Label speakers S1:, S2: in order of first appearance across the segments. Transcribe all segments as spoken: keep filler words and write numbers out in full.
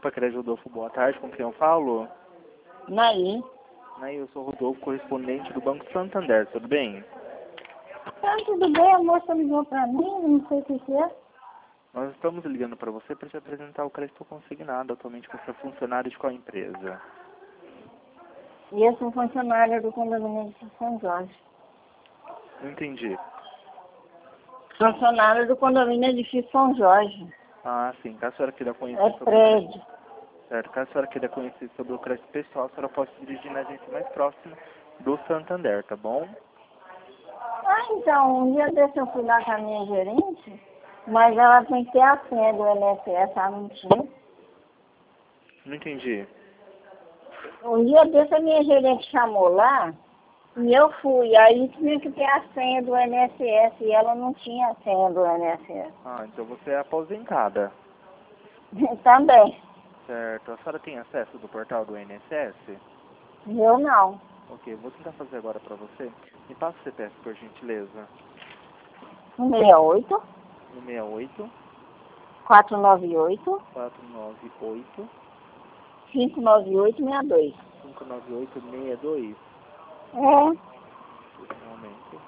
S1: Copa Crédito Rodolfo, boa tarde, com quem eu falo?
S2: Naí.
S1: Naí, eu sou o Rodolfo, correspondente do Banco Santander, tudo bem?
S2: Ah, tudo bem, a moça ligou pra mim, não sei o que que é.
S1: Nós estamos ligando para você para te apresentar o crédito consignado. Atualmente você é funcionário de qual empresa?
S2: E eu sou funcionária do condomínio de São Jorge.
S1: Não entendi.
S2: Funcionária do condomínio Edifício São Jorge.
S1: Ah, sim. Caso a senhora queira conhecer
S2: É
S1: sobre o
S2: prédio.
S1: crédito, certo? Caso a senhora queira conhecer sobre o crédito pessoal, a senhora pode se dirigir na agência mais próxima do Santander, tá bom?
S2: Ah, então, um dia desse eu fui lá com a minha gerente, mas ela tem que ter a senha do I N S S, ela não tinha.
S1: Não entendi.
S2: Um dia desse a minha gerente chamou lá, e eu fui, aí tinha que ter a senha do I N S S, e ela não tinha a senha do I N S S.
S1: Ah, então você é aposentada,
S2: Também.
S1: certo? A senhora tem acesso do portal do I N S S?
S2: Eu não.
S1: Ok, vou tentar fazer agora para você. Me passa o C P F, por gentileza.
S2: seis oito,
S1: um seis oito,
S2: quatro nove oito,
S1: quatro nove oito,
S2: cinco nove oito seis dois.
S1: cinco nove oito, seis dois.
S2: É.
S1: Um momento.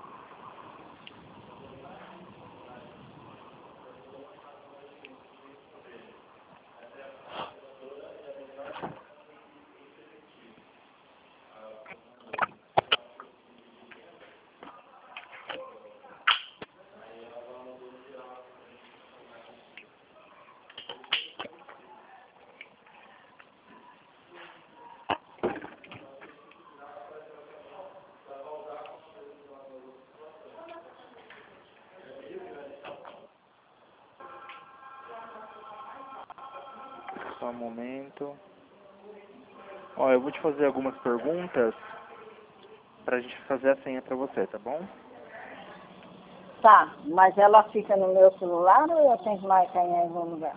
S1: Só um momento. Ó, eu vou te fazer algumas perguntas pra gente fazer a senha pra você, tá bom?
S2: Tá, mas ela fica no meu celular ou eu tenho que marcar em algum lugar?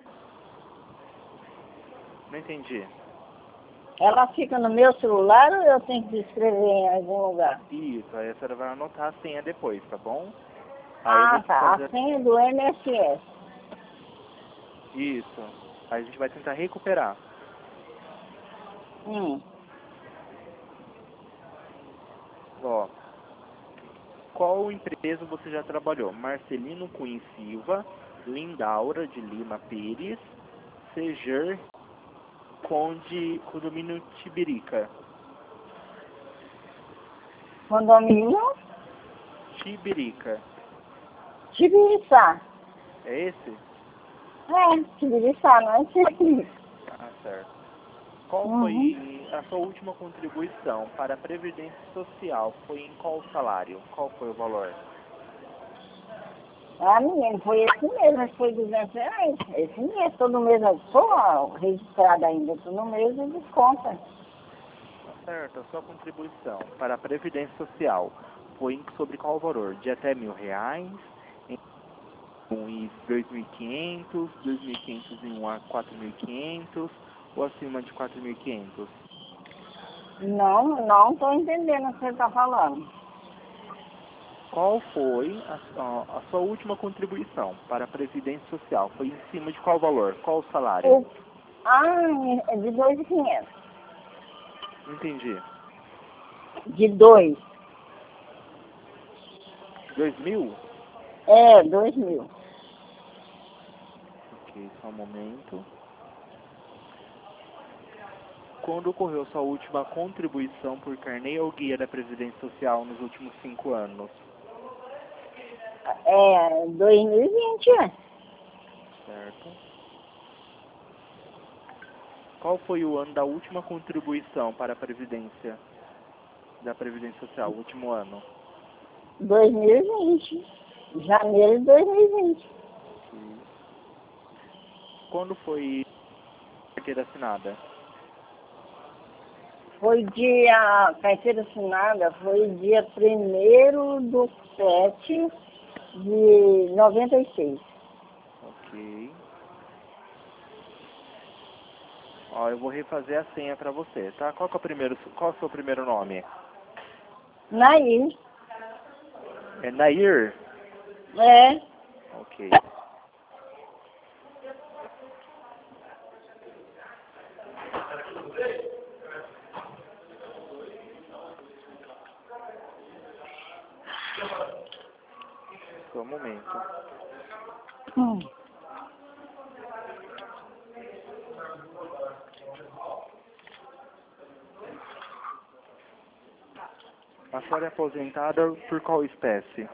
S1: Não entendi.
S2: Ela fica no meu celular ou eu tenho que escrever em algum lugar?
S1: Isso, aí a senhora vai anotar a senha depois, tá bom? Aí eu vou
S2: Ah,
S1: te
S2: tá.
S1: fazer...
S2: A senha do I N S S.
S1: Isso. Aí a gente vai tentar recuperar.
S2: Hum.
S1: Ó, qual empresa você já trabalhou? Marcelino Cunha Silva, Lindaura de Lima Pires, Seger, Conde, Condomínio Tibirica.
S2: Condomínio
S1: Tibirica.
S2: Tibiriçá.
S1: É esse?
S2: É, Tibiriçá, não é Tibiriçá.
S1: Ah, certo. Qual
S2: Uhum.
S1: foi a sua última contribuição para a Previdência Social? Foi em qual salário? Qual foi o valor?
S2: Ah, menino, foi esse mesmo, mas foi duzentos reais. Esse mês, todo mês eu estou registrada ainda, todo mês eu desconta.
S1: Tá certo. A sua contribuição para a Previdência Social foi em- sobre qual valor? De até mil reais? Em um e dois mil e quinhentos, dois mil e quinhentos em um a quatro mil e quinhentos ou acima de quatro mil e quinhentos?
S2: Não, não estou entendendo o que você está falando.
S1: Qual foi a, a- a sua última contribuição para a Previdência Social? Foi em cima de qual valor? Qual o salário?
S2: O, ah, é de dois mil e quinhentos.
S1: Não entendi.
S2: De dois.
S1: Dois mil?
S2: É, dois mil.
S1: Ok, só um momento. Quando ocorreu sua última contribuição por carnê ou guia da Previdência Social nos últimos cinco anos?
S2: É, dois mil e vinte, é.
S1: Certo. Qual foi o ano da última contribuição para a Previdência, da Previdência Social, o último ano?
S2: dois mil e vinte. Janeiro de dois mil e vinte.
S1: Ok. Quando foi a carteira assinada?
S2: Foi dia, carteira assinada, foi dia primeiro do sete de noventa e seis.
S1: Ok. Ó, eu vou refazer a senha para você, tá? Qual que é o primeiro, qual é o seu primeiro nome?
S2: Naí,
S1: É Nair?
S2: é,
S1: Ok. Só um momento.
S2: Hum.
S1: A senhora é aposentada por qual espécie?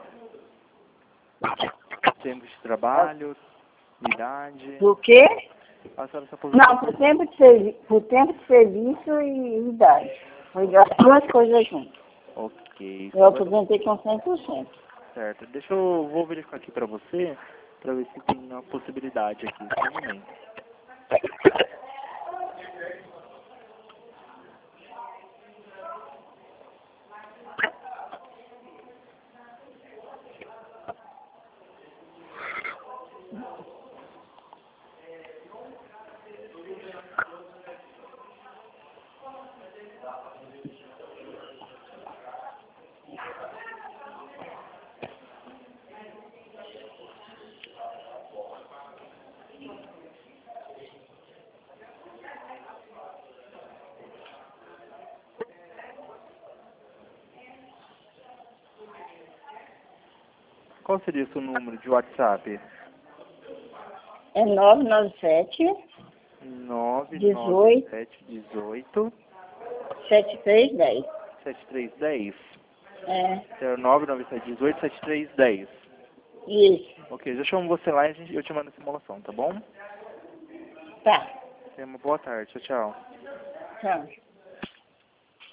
S1: Tempo de trabalho, idade?
S2: Por quê?
S1: A senhora se aposentou
S2: Não, por tempo de, servi por tempo de serviço e idade. Foi as duas coisas juntas.
S1: Ok.
S2: Eu aposentei com cem por cento.
S1: Certo. Deixa eu... Vou verificar aqui pra você, pra ver se tem uma possibilidade aqui. Só um momento. Qual seria o seu número de WhatsApp?
S2: É nove nove sete,
S1: nove nove
S2: dezoito,
S1: sete dezoito
S2: sete três dez.
S1: sete três dez.
S2: É,
S1: zero nove nove sete dezoito sete três dez.
S2: isso.
S1: Ok, já chamo você lá e a gente- eu te mando a simulação, tá bom?
S2: Tá.
S1: Tenha uma boa tarde. Tchau, tchau.
S2: Tchau.